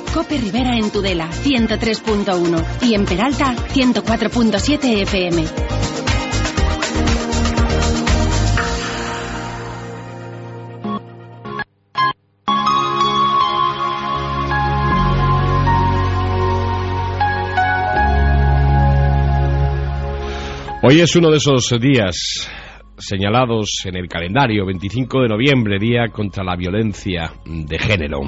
Cope Rivera en Tudela, 103.1. Y en Peralta, 104.7 FM. Hoy es uno de esos días señalados en el calendario, 25 de noviembre, Día contra la Violencia de Género.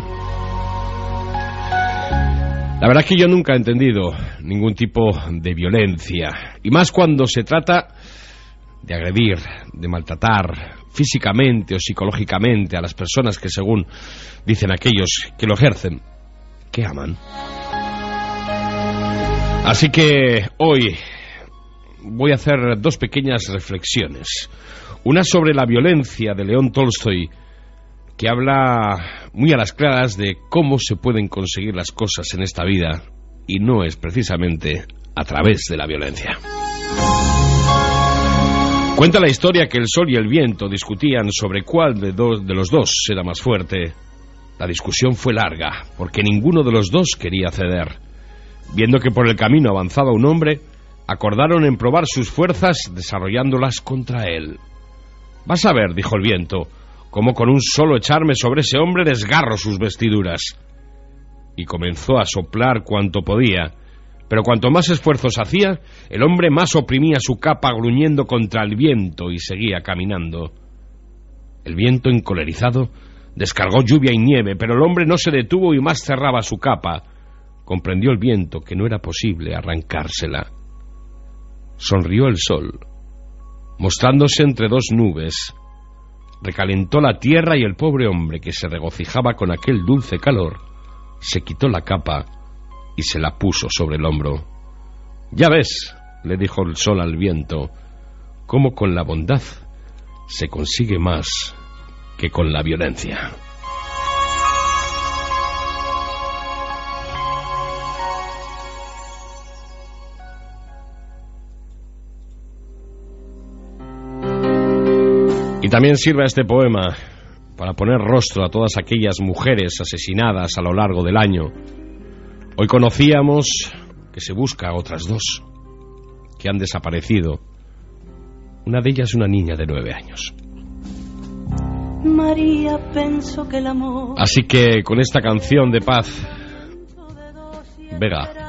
La verdad es que yo nunca he entendido ningún tipo de violencia, y más cuando se trata de agredir, de maltratar físicamente o psicológicamente a las personas que, según dicen aquellos que lo ejercen, que aman. Así que hoy voy a hacer dos pequeñas reflexiones. Una sobre la violencia de León Tolstoy, que habla muy a las claras de cómo se pueden conseguir las cosas en esta vida, y no es precisamente a través de la violencia. Cuenta la historia que el sol y el viento discutían sobre cuál de los dos era más fuerte. La discusión fue larga, porque ninguno de los dos quería ceder. Viendo que por el camino avanzaba un hombre, acordaron en probar sus fuerzas desarrollándolas contra él. «Vas a ver», dijo el viento, «cómo con un solo echarme sobre ese hombre desgarro sus vestiduras». Y comenzó a soplar cuanto podía, pero cuanto más esfuerzos hacía, el hombre más oprimía su capa gruñendo contra el viento y seguía caminando. El viento, encolerizado, descargó lluvia y nieve, pero el hombre no se detuvo y más cerraba su capa. Comprendió el viento que no era posible arrancársela. Sonrió el sol, mostrándose entre dos nubes. Recalentó la tierra y el pobre hombre, que se regocijaba con aquel dulce calor, se quitó la capa y se la puso sobre el hombro. «Ya ves», le dijo el sol al viento, «cómo con la bondad se consigue más que con la violencia». Y también sirve este poema para poner rostro a todas aquellas mujeres asesinadas a lo largo del año. Hoy conocíamos que se busca a otras dos que han desaparecido. Una de ellas, una niña de 9 años. María pensó que el amor. Así que con esta canción de paz, Vega,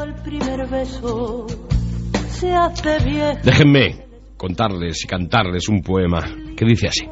déjenme contarles y cantarles un poema que dice así.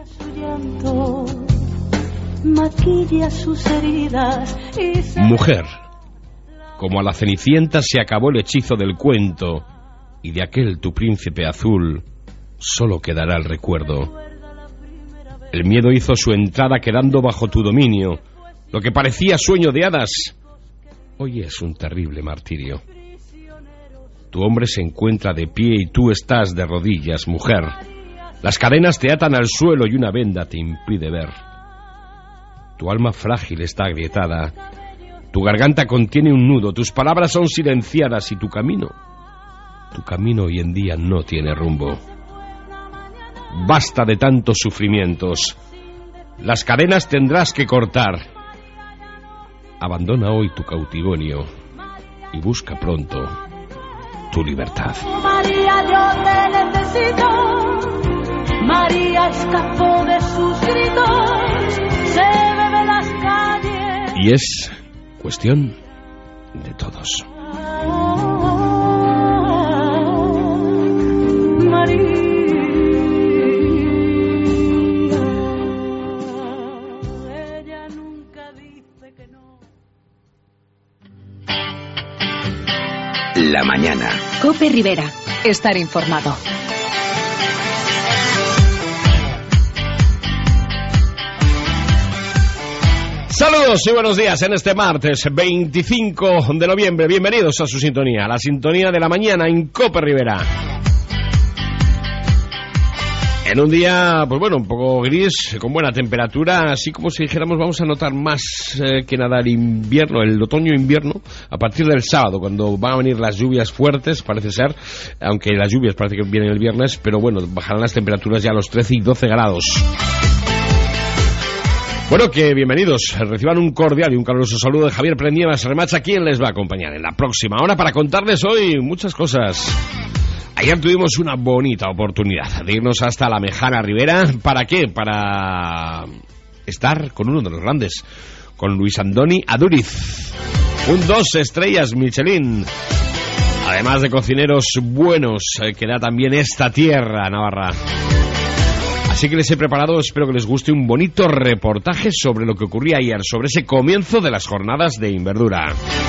Mujer, como a la Cenicienta se acabó el hechizo del cuento, y de aquel tu príncipe azul solo quedará el recuerdo. El miedo hizo su entrada quedando bajo tu dominio. Lo que parecía sueño de hadas hoy es un terrible martirio. Tu hombre se encuentra de pie y tú estás de rodillas, mujer. Las cadenas te atan al suelo y una venda te impide ver. Tu alma frágil está agrietada. Tu garganta contiene un nudo. Tus palabras son silenciadas y tu camino hoy en día no tiene rumbo. Basta de tantos sufrimientos. Las cadenas tendrás que cortar. Abandona hoy tu cautiverio y busca pronto tu libertad. María, yo te necesito. María escapó de sus gritos, se bebe las calles. Y es cuestión de todos. María. Ella nunca dice que no. La mañana. Cope Rivera. Estar informado. Saludos y buenos días en este martes 25 de noviembre. Bienvenidos a su sintonía, la sintonía de la mañana en Cope Rivera. En un día, pues bueno, un poco gris, con buena temperatura, así como si dijéramos vamos a notar más que nada el invierno, el otoño-invierno, a partir del sábado, cuando van a venir las lluvias fuertes, parece ser, aunque las lluvias parece que vienen el viernes, pero bueno, bajarán las temperaturas ya a los 13 y 12 grados. Bueno, que bienvenidos. Reciban un cordial y un caluroso saludo de Javier Prendievas Remacha, quien les va a acompañar en la próxima hora para contarles hoy muchas cosas. Ayer tuvimos una bonita oportunidad de irnos hasta la Mejana Ribera. ¿Para qué? Para estar con uno de los grandes, con Luis Andoni Aduriz, un 2 estrellas Michelin, además de cocineros buenos que da también esta tierra navarra. Así que les he preparado, espero que les guste, un bonito reportaje sobre lo que ocurría ayer, sobre ese comienzo de las jornadas de Inverdura.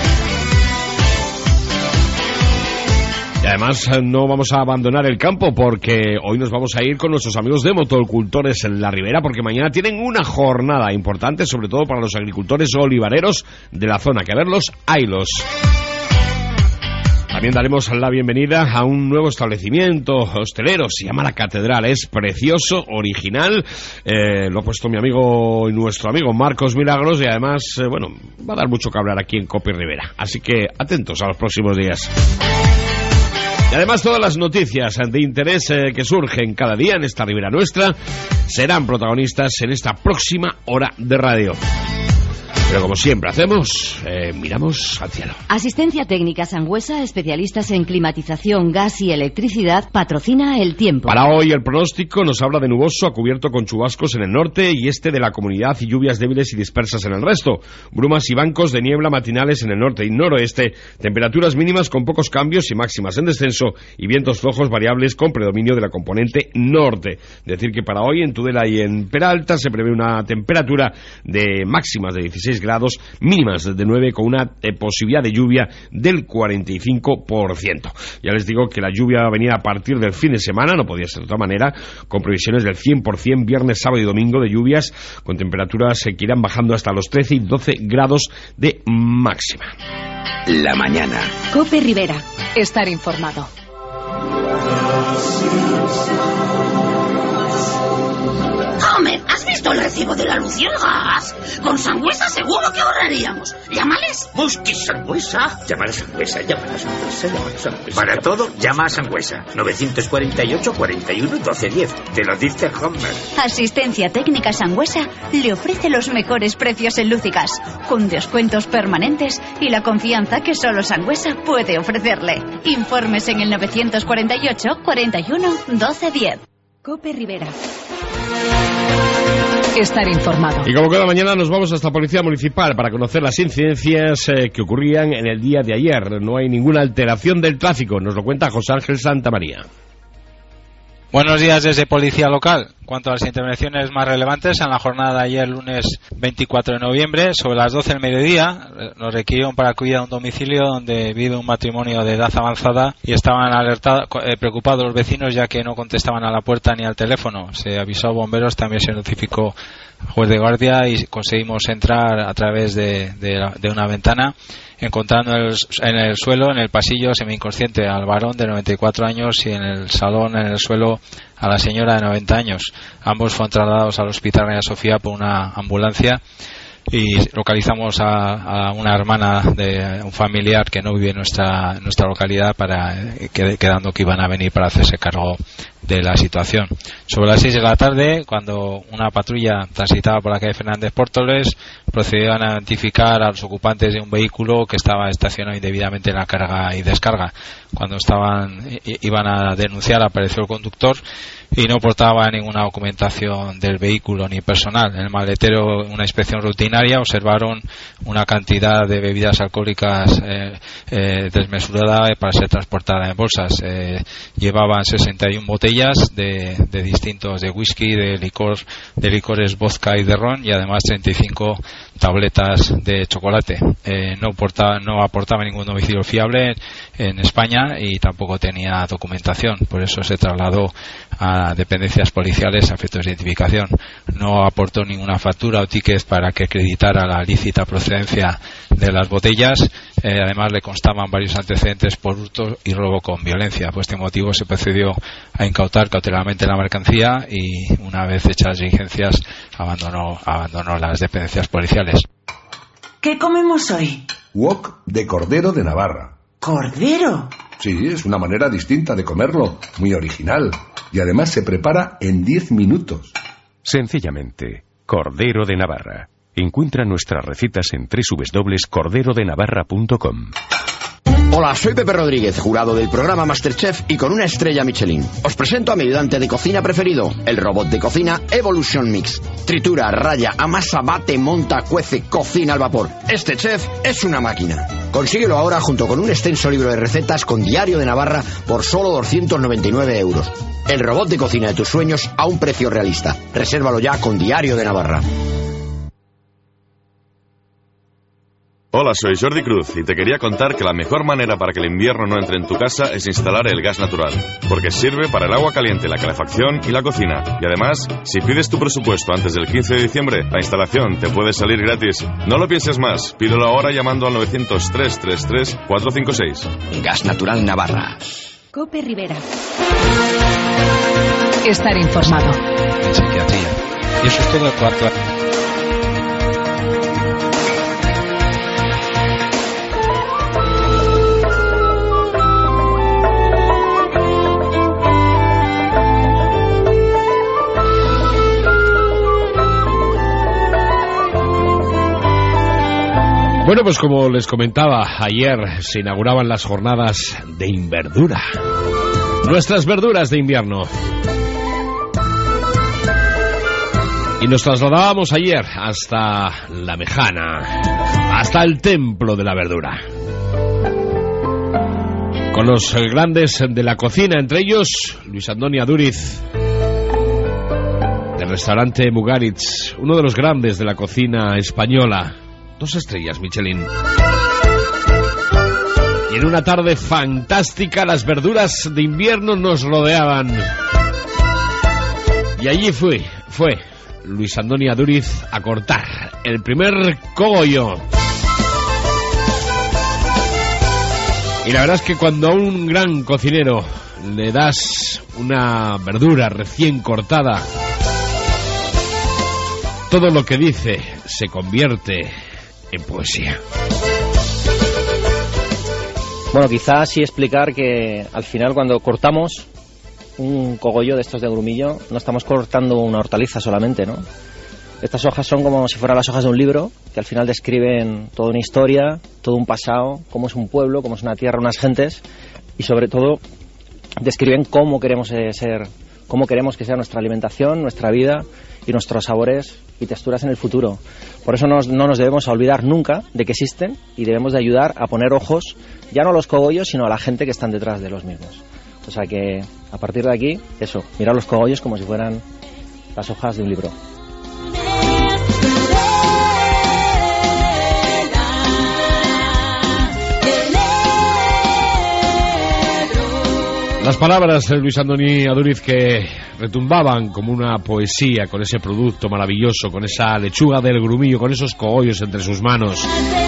Y además no vamos a abandonar el campo, porque hoy nos vamos a ir con nuestros amigos de Motocultores en la Ribera, porque mañana tienen una jornada importante, sobre todo para los agricultores olivareros de la zona, que a verlos, haylos. También daremos la bienvenida a un nuevo establecimiento hostelero, se llama La Catedral, es precioso, original, lo ha puesto mi amigo y nuestro amigo Marcos Milagros, y además, bueno, va a dar mucho que hablar aquí en Cope Ribera, así que atentos a los próximos días. Y además todas las noticias de interés que surgen cada día en esta Ribera nuestra serán protagonistas en esta próxima hora de radio. Pero como siempre hacemos, miramos al cielo. Asistencia Técnica Sangüesa, especialistas en climatización, gas y electricidad, patrocina el tiempo. Para hoy el pronóstico nos habla de nuboso a cubierto con chubascos en el norte y este de la comunidad y lluvias débiles y dispersas en el resto. Brumas y bancos de niebla matinales en el norte y noroeste. Temperaturas mínimas con pocos cambios y máximas en descenso y vientos flojos variables con predominio de la componente norte. Decir que para hoy en Tudela y en Peralta se prevé una temperatura de máximas de 16 grados, mínimas de 9, con una posibilidad de lluvia del 45%. Ya les digo que la lluvia venía a partir del fin de semana, no podía ser de otra manera, con previsiones del 100% viernes, sábado y domingo de lluvias, con temperaturas que irán bajando hasta los 13 y 12 grados de máxima. La mañana. Cope Ribera. Estar informado. Homer, ¿has visto el recibo de la luz y el gas? Con Sangüesa seguro que ahorraríamos. Llámales. Busque Sangüesa. Llama a Sangüesa, llama a Sangüesa, llama a Sangüesa. Para todo, llama a Sangüesa. 948 41 12 10. Te lo dice Homer. Asistencia Técnica Sangüesa le ofrece los mejores precios en luz y gas, con descuentos permanentes y la confianza que solo Sangüesa puede ofrecerle. Informes en el 948 41 12 10. Cope Ribera. Estar informado. Y como cada mañana nos vamos hasta Policía Municipal para conocer las incidencias que ocurrían en el día de ayer. No hay ninguna alteración del tráfico, nos lo cuenta José Ángel Santamaría. Buenos días desde Policía Local. Cuanto a las intervenciones más relevantes, en la jornada de ayer, lunes 24 de noviembre, sobre las 12 del mediodía, nos requirieron para acudir a un domicilio donde vive un matrimonio de edad avanzada y estaban preocupados los vecinos ya que no contestaban a la puerta ni al teléfono. Se avisó a bomberos, también se notificó al juez de guardia y conseguimos entrar a través de una ventana, encontrando en el suelo, en el pasillo, semi-inconsciente al varón de 94 años y en el salón, en el suelo, a la señora de 90 años. Ambos fueron trasladados al Hospital Reina Sofía por una ambulancia y localizamos a una hermana de un familiar que no vive en nuestra localidad, quedando que iban a venir para hacerse cargo de la situación. Sobre las 6 de la tarde, cuando una patrulla transitaba por la calle Fernández Pórtoles, procedieron a identificar a los ocupantes de un vehículo que estaba estacionado indebidamente en la carga y descarga. Cuando iban a denunciar, apareció el conductor y no portaba ninguna documentación del vehículo ni personal. En el maletero, una inspección rutinaria, observaron una cantidad de bebidas alcohólicas desmesurada para ser transportada en bolsas. Llevaban 61 botellas de distintos, de whisky, de licores vodka y de ron, y además 35 tabletas de chocolate. No aportaba ningún domicilio fiable en España y tampoco tenía documentación, por eso se trasladó a dependencias policiales a efectos de identificación. No aportó ninguna factura o ticket para que acreditara la lícita procedencia de las botellas. Además le constaban varios antecedentes por hurto y robo con violencia. Por este motivo se procedió a incautar cautelarmente la mercancía y, una vez hechas las diligencias, abandonó las dependencias policiales. ¿Qué comemos hoy? Wok de cordero de Navarra. ¿Cordero? Sí, es una manera distinta de comerlo, muy original. Y además se prepara en 10 minutos. Sencillamente, Cordero de Navarra. Encuentra nuestras recetas en www.corderodenavarra.com. Hola, soy Pepe Rodríguez, jurado del programa MasterChef y con una estrella Michelin. Os presento a mi ayudante de cocina preferido, el robot de cocina Evolution Mix. Tritura, raya, amasa, bate, monta, cuece, cocina al vapor. Este chef es una máquina. Consíguelo ahora junto con un extenso libro de recetas con Diario de Navarra por solo 299 euros. El robot de cocina de tus sueños a un precio realista. Resérvalo ya con Diario de Navarra. Hola, soy Jordi Cruz y te quería contar que la mejor manera para que el invierno no entre en tu casa es instalar el gas natural, porque sirve para el agua caliente, la calefacción y la cocina. Y además, si pides tu presupuesto antes del 15 de diciembre, la instalación te puede salir gratis. No lo pienses más, pídelo ahora llamando al 900-333-456. Gas Natural Navarra. Cope Rivera. Estar informado. Psiquiatría. Y eso es todo en cuanto a... Bueno, pues como les comentaba, ayer se inauguraban las jornadas de Inverdura. Nuestras verduras de invierno. Y nos trasladábamos ayer hasta La Mejana, hasta el Templo de la Verdura. Con los grandes de la cocina, entre ellos Luis Andoni Aduriz, del restaurante Mugaritz, uno de los grandes de la cocina española. 2 estrellas Michelin. Y en una tarde fantástica las verduras de invierno nos rodeaban. Y allí fue Luis Andoni Aduriz a cortar el primer cogollo. Y la verdad es que cuando a un gran cocinero le das una verdura recién cortada, todo lo que dice se convierte en poesía. Bueno, quizás sí explicar que al final cuando cortamos un cogollo de estos de grumillo no estamos cortando una hortaliza solamente, ¿no? Estas hojas son como si fueran las hojas de un libro que al final describen toda una historia, todo un pasado, cómo es un pueblo, cómo es una tierra, unas gentes y sobre todo describen cómo queremos ser, cómo queremos que sea nuestra alimentación, nuestra vida y nuestros sabores y texturas en el futuro. Por eso no nos debemos olvidar nunca de que existen y debemos de ayudar a poner ojos ya no a los cogollos sino a la gente que están detrás de los mismos. O sea que a partir de aquí, eso, mirar los cogollos como si fueran las hojas de un libro. Las palabras de Luis Andoni Aduriz que retumbaban como una poesía con ese producto maravilloso, con esa lechuga del grumillo, con esos cogollos entre sus manos.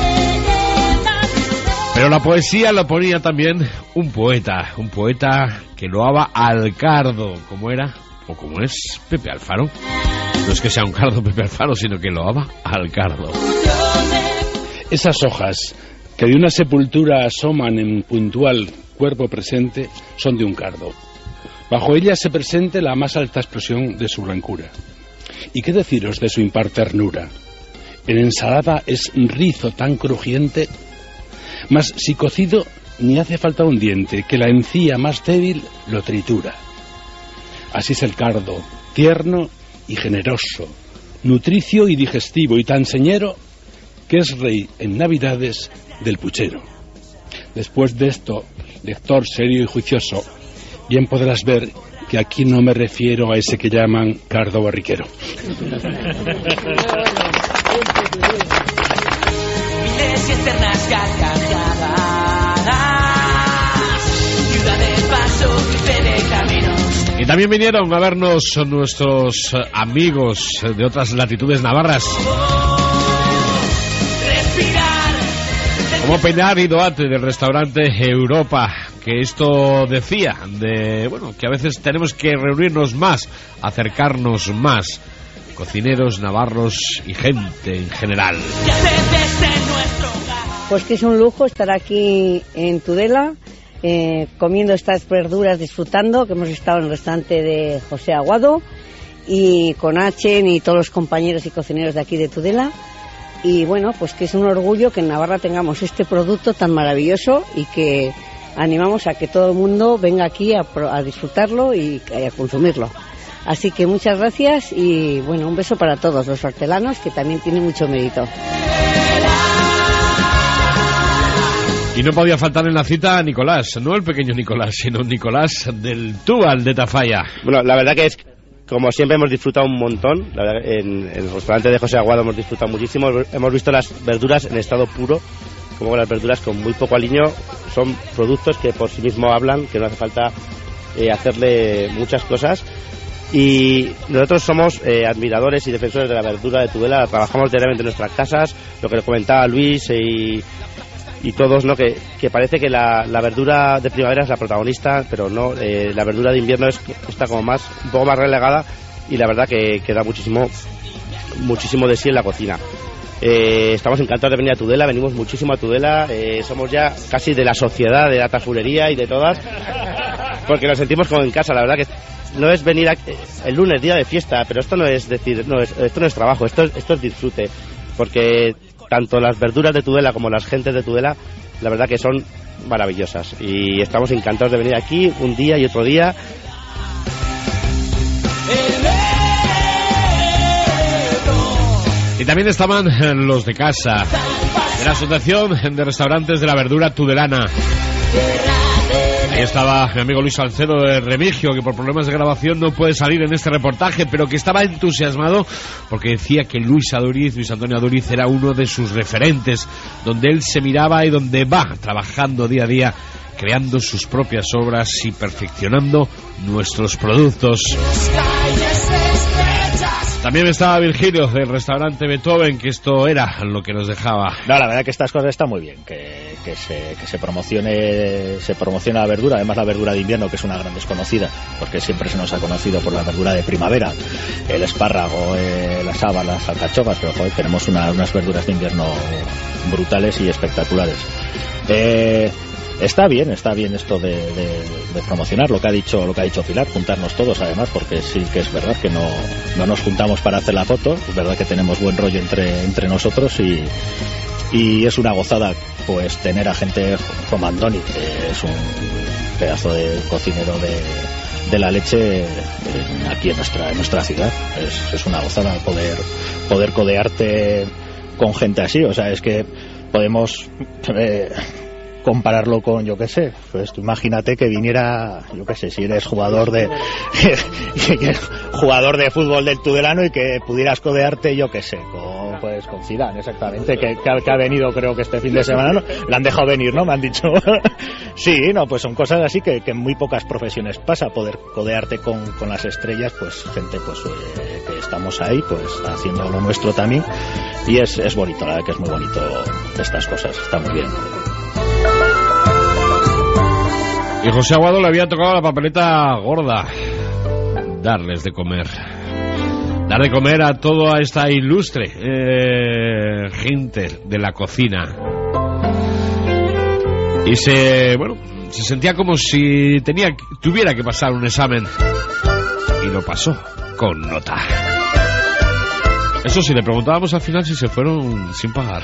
Pero la poesía la ponía también un poeta que loaba al cardo, como era o como es Pepe Alfaro. No es que sea un cardo Pepe Alfaro, sino que loaba al cardo. Esas hojas que de una sepultura asoman en puntual cuerpo presente son de un cardo. Bajo ellas se presente la más alta expresión de su blancura. ¿Y qué deciros de su impar ternura? En ensalada es rizo tan crujiente, mas si cocido ni hace falta un diente, que la encía más débil lo tritura. Así es el cardo, tierno y generoso, nutricio y digestivo, y tan señero que es rey en navidades del puchero. Después de esto, lector serio y juicioso, bien podrás ver que aquí no me refiero a ese que llaman cardo barriquero. Y también vinieron a vernos nuestros amigos de otras latitudes navarras, como Pinar y Doate del restaurante Europa, que esto decía de, bueno, que a veces tenemos que reunirnos más, acercarnos más, cocineros, navarros y gente en general. Pues que es un lujo estar aquí en Tudela, comiendo estas verduras, disfrutando, que hemos estado en el restaurante de José Aguado, y con Achen y todos los compañeros y cocineros de aquí de Tudela. Y bueno, pues que es un orgullo que en Navarra tengamos este producto tan maravilloso y que animamos a que todo el mundo venga aquí a disfrutarlo y a consumirlo. Así que muchas gracias y bueno, un beso para todos los hortelanos, que también tiene mucho mérito. Y no podía faltar en la cita a Nicolás, no el pequeño Nicolás, sino Nicolás del Túbal de Tafalla. Bueno, la verdad que es, como siempre, hemos disfrutado un montón. La verdad, en el restaurante de José Aguado hemos disfrutado muchísimo. Hemos visto las verduras en estado puro, como las verduras con muy poco aliño. Son productos que por sí mismos hablan, que no hace falta hacerle muchas cosas. Y nosotros somos admiradores y defensores de la verdura de Tudela. Trabajamos diariamente en nuestras casas, lo que nos comentaba Luis y todos, ¿no? Que parece que la verdura de primavera es la protagonista, pero no, la verdura de invierno está como un poco más relegada, y la verdad que da muchísimo de sí en la cocina. Estamos encantados de venir a Tudela, venimos muchísimo a Tudela, somos ya casi de la sociedad de la tafurería y de todas, porque nos sentimos como en casa. La verdad que no es venir el lunes, día de fiesta, pero esto no es decir, esto no es trabajo, esto es disfrute, porque tanto las verduras de Tudela como las gentes de Tudela, la verdad que son maravillosas, y estamos encantados de venir aquí un día y otro día. Y también estaban los de casa, de la Asociación de Restaurantes de la Verdura Tudelana. Ahí estaba mi amigo Luis Salcedo de Remigio, que por problemas de grabación no puede salir en este reportaje, pero que estaba entusiasmado porque decía que Luis Antonio Aduriz era uno de sus referentes, donde él se miraba y donde va trabajando día a día, creando sus propias obras y perfeccionando nuestros productos. También estaba Virgilio del restaurante Beethoven, que esto era lo que nos dejaba. No, la verdad que estas cosas están muy bien, que se promocione la verdura, además la verdura de invierno, que es una gran desconocida, porque siempre se nos ha conocido por la verdura de primavera, el espárrago, las habas, las alcachofas, pero joder, tenemos unas verduras de invierno brutales y espectaculares. Está bien esto de promocionar lo que ha dicho Pilar, juntarnos todos, además, porque sí que es verdad que no nos juntamos para hacer la foto, es verdad que tenemos buen rollo entre nosotros, y es una gozada pues tener a gente como Andoni, que es un pedazo de cocinero de la leche aquí en nuestra ciudad. Es una gozada poder codearte con gente así, o sea, es que podemos compararlo con, yo qué sé, pues tú imagínate que viniera, yo qué sé, si eres jugador de fútbol del Tudelano y que pudieras codearte, yo qué sé, con Zidane, exactamente, que ha venido, creo que este fin de semana, ¿no? Le han dejado venir, ¿no? Me han dicho. Sí, no, pues son cosas así que en muy pocas profesiones pasa, poder codearte con las estrellas, pues gente pues que estamos ahí, pues haciendo lo nuestro también, y es bonito, la verdad que es muy bonito estas cosas, está muy bien. Y José Aguado le había tocado la papeleta gorda: darles de comer. Dar de comer a toda esta ilustre gente de la cocina. Y se sentía como si tuviera que pasar un examen. Y lo pasó con nota. Eso sí, le preguntábamos al final si se fueron sin pagar.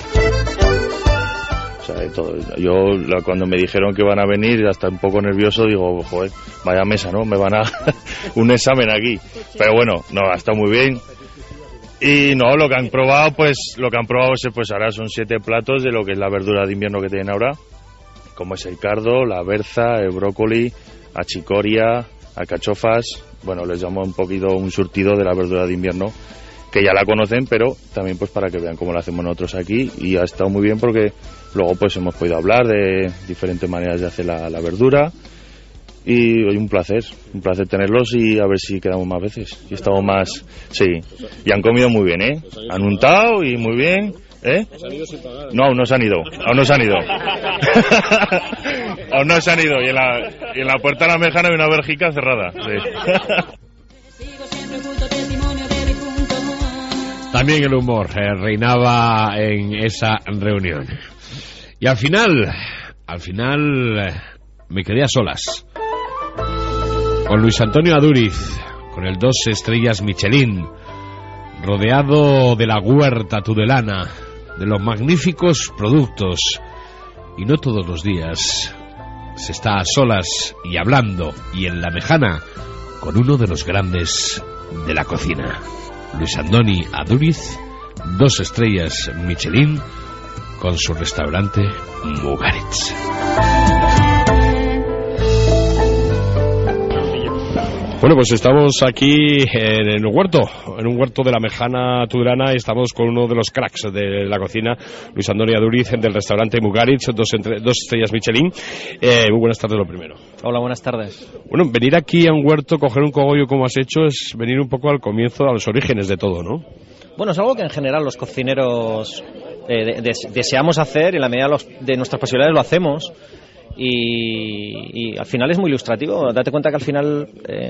O sea, yo cuando me dijeron que iban a venir, hasta un poco nervioso, digo, joder, vaya mesa, ¿no? Me van a un examen aquí. Pero bueno, no, ha estado muy bien. Y no, lo que han probado pues ahora son 7 platos de lo que es la verdura de invierno que tienen ahora, como es el cardo, la berza, el brócoli, achicoria, alcachofas. Bueno, les llamo un poquito un surtido de la verdura de invierno, que ya la conocen, pero también pues para que vean cómo lo hacemos nosotros aquí. Y ha estado muy bien porque luego pues hemos podido hablar de diferentes maneras de hacer la verdura. Y hoy un placer tenerlos, y a ver si quedamos más veces. Y estamos más, sí. Y han comido muy bien, ¿eh? Han untado y muy bien, ¿eh? No, aún no se han ido. Aún no se han ido. Y en la puerta de la mejana hay una verjica cerrada. Sí. También el humor reinaba en esa reunión. Y al final me quedé a solas con Luis Antonio Aduriz, con el 2 estrellas Michelin, rodeado de la huerta tudelana, de los magníficos productos, y no todos los días se está a solas y hablando y en la mejana con uno de los grandes de la cocina, Luis Andoni Aduriz, 2 estrellas Michelin, con su restaurante Mugaritz. Bueno, pues estamos aquí en un huerto de la mejana tudelana, y estamos con uno de los cracks de la cocina, Luis Andoni Aduriz, del restaurante Mugaritz, 2 estrellas Michelin. Muy buenas tardes, lo primero. Hola, buenas tardes. Bueno, venir aquí a un huerto, coger un cogollo como has hecho, es venir un poco al comienzo, a los orígenes de todo, ¿no? Bueno, es algo que en general los cocineros deseamos hacer, y en la medida de nuestras posibilidades lo hacemos. Y al final es muy ilustrativo. Date cuenta que al final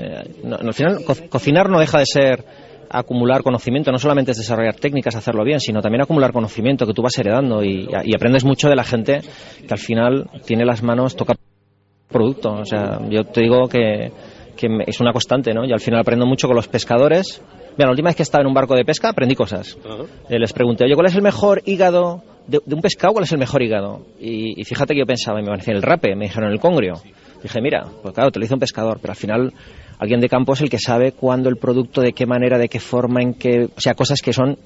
cocinar no deja de ser acumular conocimiento. No solamente es desarrollar técnicas, hacerlo bien, sino también acumular conocimiento que tú vas heredando, y aprendes mucho de la gente que al final tiene las manos, toca producto. O sea, yo te digo que es una constante, ¿no? Y al final aprendo mucho con los pescadores. Mira, la última vez que estaba en un barco de pesca aprendí cosas. Les pregunté, oye, ¿cuál es el mejor hígado de un pescado? ¿Cuál es el mejor hígado? Y fíjate que yo pensaba, me decían el rape, me dijeron el congrio. Dije, mira, pues claro, te lo hizo un pescador, pero al final alguien de campo es el que sabe cuándo el producto, de qué manera, de qué forma, en qué... O sea, cosas que son...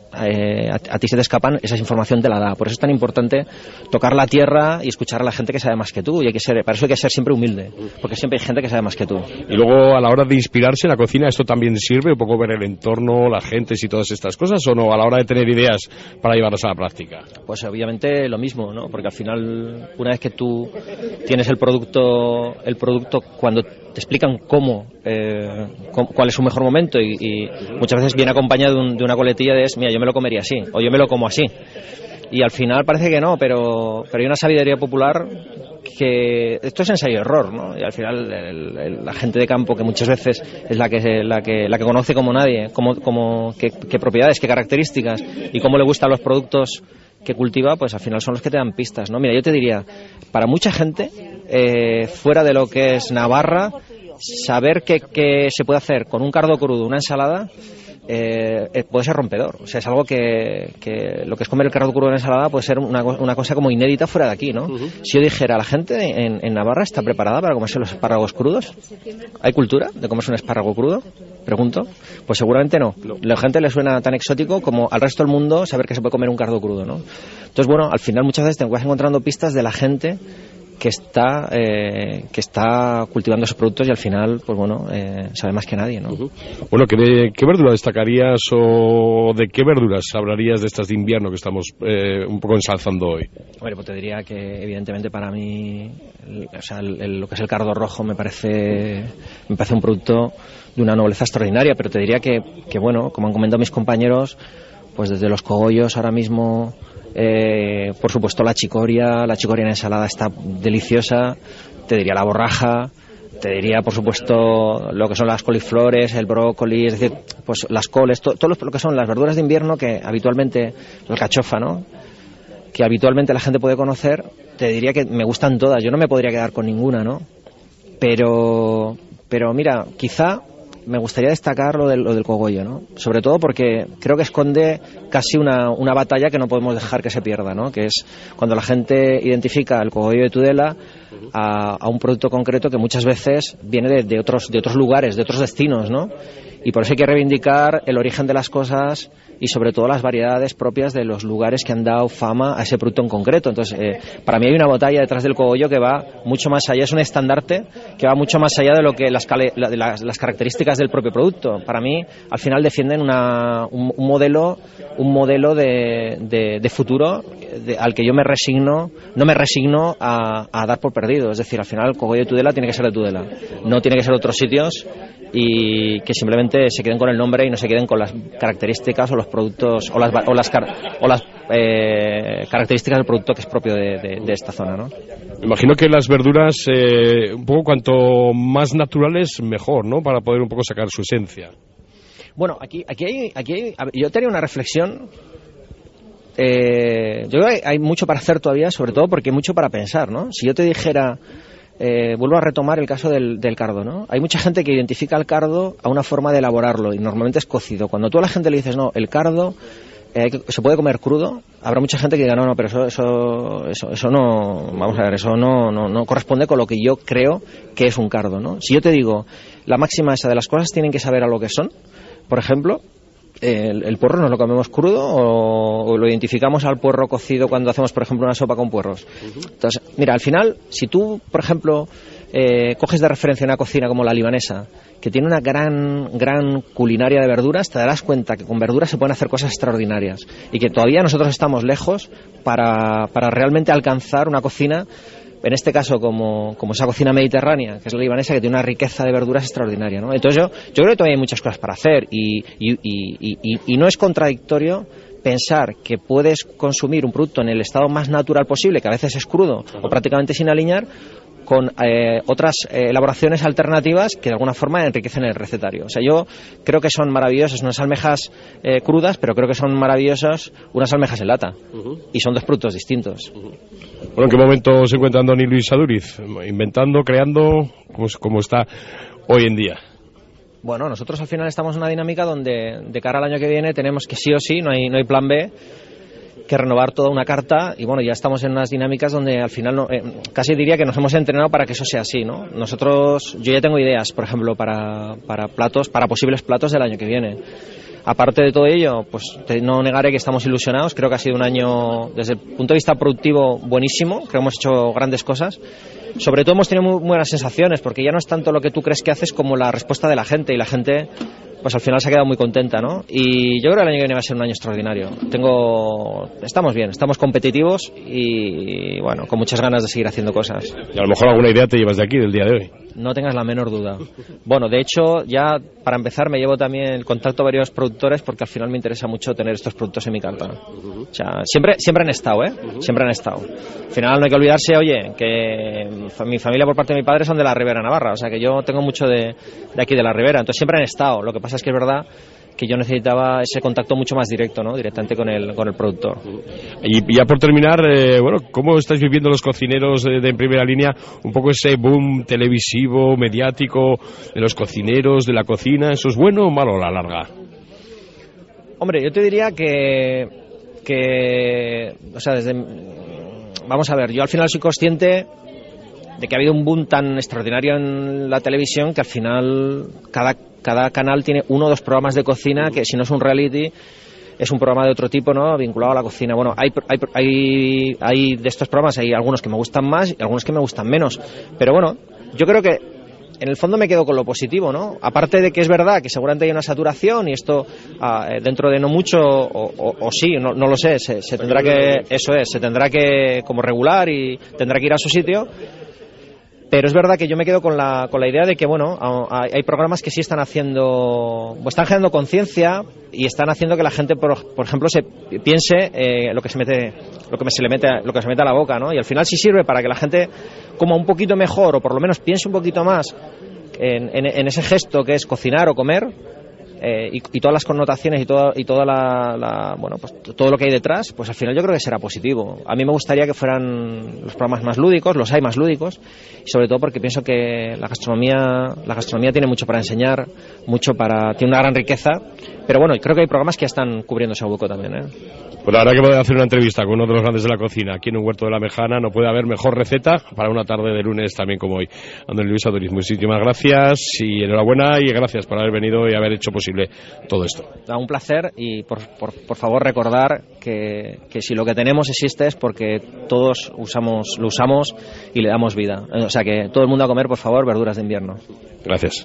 a ti se te escapan, esa información te la da. Por eso es tan importante tocar la tierra y escuchar a la gente que sabe más que tú. Y para eso hay que ser siempre humilde, porque siempre hay gente que sabe más que tú. Y luego, a la hora de inspirarse en la cocina, ¿esto también sirve? ¿Un poco ver el entorno, la gente y todas estas cosas? ¿O no? A la hora de tener ideas para llevarlas a la práctica. Pues obviamente lo mismo, ¿no? Porque al final, una vez que tú tienes el producto cuando te explican cuál es su mejor momento, y muchas veces viene acompañado de una coletilla de mira, yo me lo comería así, o yo me lo como así, y al final parece que no, pero hay una sabiduría popular que esto es ensayo-error, ¿no? Y al final la gente de campo, que muchas veces es la que conoce como nadie, qué propiedades, qué características y cómo le gustan los productos que cultiva, pues al final son los que te dan pistas, ¿no? Mira, yo te diría, para mucha gente fuera de lo que es Navarra, saber qué se puede hacer con un cardo crudo, una ensalada, puede ser rompedor. O sea, es algo que lo que es comer el cardo crudo en ensalada puede ser una cosa como inédita fuera de aquí, ¿no? Si yo dijera, la gente en Navarra está preparada para comerse los espárragos crudos, ¿hay cultura de comerse un espárrago crudo? Pregunto. Pues seguramente no. La gente le suena tan exótico como al resto del mundo saber que se puede comer un cardo crudo, ¿no? Entonces, bueno, al final muchas veces te vas encontrando pistas de la gente que está cultivando esos productos, y al final, pues bueno, sabe más que nadie, ¿no? Bueno, ¿qué verdura destacarías, o de qué verduras hablarías de estas de invierno que estamos un poco ensalzando hoy? Bueno, pues te diría que evidentemente para mí, lo que es el cardo rojo me parece un producto de una nobleza extraordinaria, pero te diría que bueno, como han comentado mis compañeros, pues desde los cogollos ahora mismo, por supuesto la chicoria en ensalada está deliciosa, te diría la borraja, te diría por supuesto lo que son las coliflores, el brócoli, es decir, pues las coles, todo lo que son las verduras de invierno que habitualmente, la alcachofa, ¿no?, que habitualmente la gente puede conocer, te diría que me gustan todas, yo no me podría quedar con ninguna, ¿no? Pero mira, quizá me gustaría destacar lo del cogollo, ¿no? Sobre todo porque creo que esconde casi una batalla que no podemos dejar que se pierda, ¿no? Que es cuando la gente identifica el cogollo de Tudela a un producto concreto que muchas veces viene de otros lugares, de otros destinos, ¿no? Y por eso hay que reivindicar el origen de las cosas y sobre todo las variedades propias de los lugares que han dado fama a ese producto en concreto. Entonces, para mí hay una batalla detrás del cogollo que va mucho más allá, es un estandarte que va mucho más allá de lo que las características del propio producto. Para mí, al final defienden un modelo de futuro al que yo no me resigno a dar por perdido. Es decir, al final el cogollo de Tudela tiene que ser de Tudela, no tiene que ser de otros sitios, y que simplemente se queden con el nombre y no se queden con las características o los productos o las características del producto que es propio de esta zona, ¿no? Imagino que las verduras, un poco cuanto más naturales, mejor, ¿no? Para poder un poco sacar su esencia. Bueno, aquí hay, yo tenía una reflexión. Yo creo que hay mucho para hacer todavía, sobre todo porque hay mucho para pensar, ¿no? Si yo te dijera vuelvo a retomar el caso del cardo, ¿no? Hay mucha gente que identifica el cardo a una forma de elaborarlo y normalmente es cocido. Cuando tú a la gente le dices, no, el cardo se puede comer crudo, habrá mucha gente que diga, no, pero eso no, vamos a ver, eso no corresponde con lo que yo creo que es un cardo, ¿no? Si yo te digo, la máxima esa de las cosas tienen que saber a lo que son, por ejemplo, el puerro nos lo comemos crudo o lo identificamos al puerro cocido cuando hacemos, por ejemplo, una sopa con puerros. Entonces, mira, al final, si tú, por ejemplo, coges de referencia una cocina como la libanesa, que tiene una gran culinaria de verduras, te darás cuenta que con verduras se pueden hacer cosas extraordinarias y que todavía nosotros estamos lejos para realmente alcanzar una cocina, en este caso como esa cocina mediterránea, que es la libanesa, que tiene una riqueza de verduras extraordinaria, ¿no? Entonces yo creo que todavía hay muchas cosas para hacer y no es contradictorio pensar que puedes consumir un producto en el estado más natural posible, que a veces es crudo o prácticamente sin aliñar, con otras elaboraciones alternativas que de alguna forma enriquecen el recetario. O sea, yo creo que son maravillosas unas almejas crudas, pero creo que son maravillosas unas almejas en lata. Y son dos productos distintos. Bueno, ¿en qué momento se encuentra Andoni Luis Aduriz? Inventando, creando, como está hoy en día. Bueno, nosotros al final estamos en una dinámica donde de cara al año que viene tenemos que sí o sí, no hay plan B, que renovar toda una carta y bueno, ya estamos en unas dinámicas donde al final casi diría que nos hemos entrenado para que eso sea así, ¿no? Yo ya tengo ideas, por ejemplo, para posibles platos del año que viene. Aparte de todo ello, pues no negaré que estamos ilusionados. Creo que ha sido un año, desde el punto de vista productivo, buenísimo. Creo que hemos hecho grandes cosas. Sobre todo hemos tenido muy buenas sensaciones, porque ya no es tanto lo que tú crees que haces como la respuesta de la gente. Y la gente, pues al final se ha quedado muy contenta, ¿no? Y yo creo que el año que viene va a ser un año extraordinario. Estamos bien, estamos competitivos y, bueno, con muchas ganas de seguir haciendo cosas. Y a lo mejor alguna idea te llevas de aquí, del día de hoy. No tengas la menor duda. Bueno, de hecho, ya para empezar me llevo también el contacto a varios productores porque al final me interesa mucho tener estos productos en mi carta. O sea, siempre han estado, Siempre han estado. Al final no hay que olvidarse, oye, que mi familia por parte de mi padre son de la Ribera Navarra, o sea que yo tengo mucho de aquí de la Ribera, entonces siempre han estado. Lo que pasa es que es verdad que yo necesitaba ese contacto mucho más directo, ¿no? Directamente con el productor. Y ya por terminar, bueno, ¿cómo estáis viviendo los cocineros de primera línea un poco ese boom televisivo, mediático de los cocineros, de la cocina? ¿Eso es bueno o malo a la larga? Hombre, yo te diría que o sea, vamos a ver, yo al final soy consciente de que ha habido un boom tan extraordinario en la televisión que al final cada canal tiene uno o dos programas de cocina que si no es un reality es un programa de otro tipo, ¿no? Vinculado a la cocina. Bueno, hay de estos programas hay algunos que me gustan más y algunos que me gustan menos, pero bueno, yo creo que en el fondo me quedo con lo positivo, ¿no? Aparte de que es verdad que seguramente hay una saturación y esto dentro de no mucho o sí, no lo sé, se tendrá que, eso es, se tendrá que como regular y tendrá que ir a su sitio. Pero es verdad que yo me quedo con la idea de que, bueno, hay programas que sí están generando conciencia y están haciendo que la gente, por ejemplo, se piense lo que se mete a la boca, ¿no? Y al final sí sirve para que la gente coma un poquito mejor o por lo menos piense un poquito más en ese gesto que es cocinar o comer. Y todas las connotaciones y toda bueno, pues todo lo que hay detrás, pues al final yo creo que será positivo. A mí me gustaría que fueran los programas más lúdicos, los hay más lúdicos, y sobre todo porque pienso que la gastronomía tiene mucho para enseñar, tiene una gran riqueza, pero bueno, creo que hay programas que ya están cubriendo ese hueco también, Pues la verdad que poder hacer una entrevista con uno de los grandes de la cocina aquí en un huerto de la Mejana, no puede haber mejor receta para una tarde de lunes también como hoy. Andoni Luis Aduriz, muchísimas gracias y enhorabuena y gracias por haber venido y haber hecho posible todo esto. Un placer y por favor recordar que si lo que tenemos existe es porque todos lo usamos y le damos vida. O sea que todo el mundo a comer, por favor, verduras de invierno. Gracias.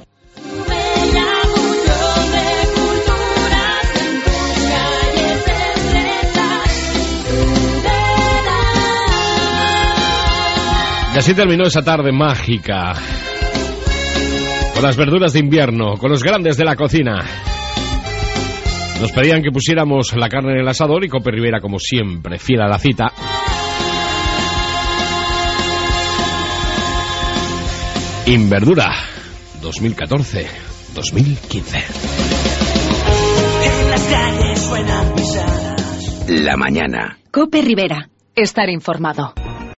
Y así terminó esa tarde mágica, con las verduras de invierno, con los grandes de la cocina. Nos pedían que pusiéramos la carne en el asador y Cope Rivera, como siempre, fiel a la cita. Inverdura 2014-2015. En las calles suenan pisadas. La mañana. Cope Rivera. Estar informado.